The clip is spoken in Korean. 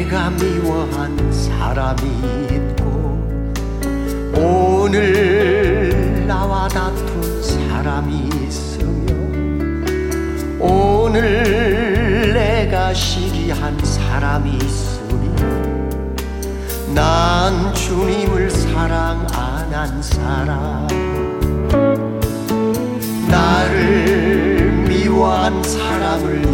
내가 미워한 사람이 있고 오늘 나와 다툰 사람이 있으며 오늘 내가 시기한 사람이 있으니 난 주님을 사랑 안 한 사람, 나를 미워한 사람을